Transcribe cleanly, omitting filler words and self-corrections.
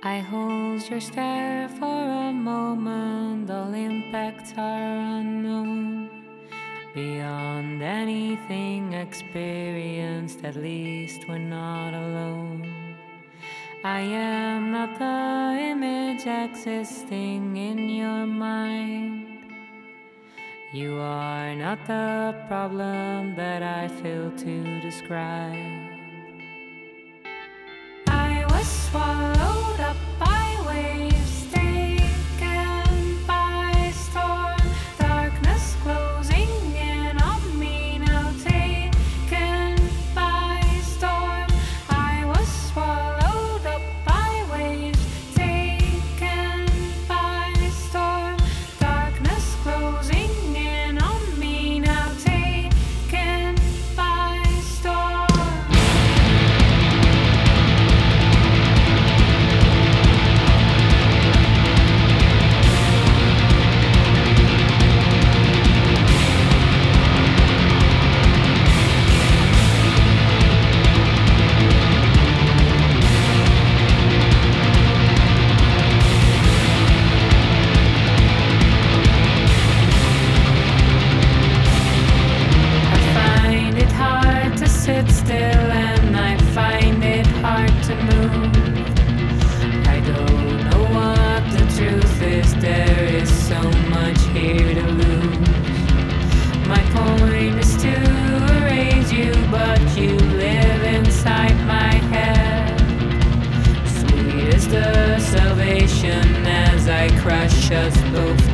I hold your stare for a moment, all impacts are unknown. Beyond anything experienced, at least we're not alone. I am not the image existing in your mind. You are not the problem that I fail to describe. I was swallowed up by waves, taken by storm. Darkness closing in on me now, taken by storm. I was swallowed up by waves, taken by storm. Darkness closing in on me now, taken by storm. Sit still and I find it hard to move. I don't know what the truth is, there is so much here to lose. My point is to erase you, but you live inside my head. Sweet is the salvation as I crush us both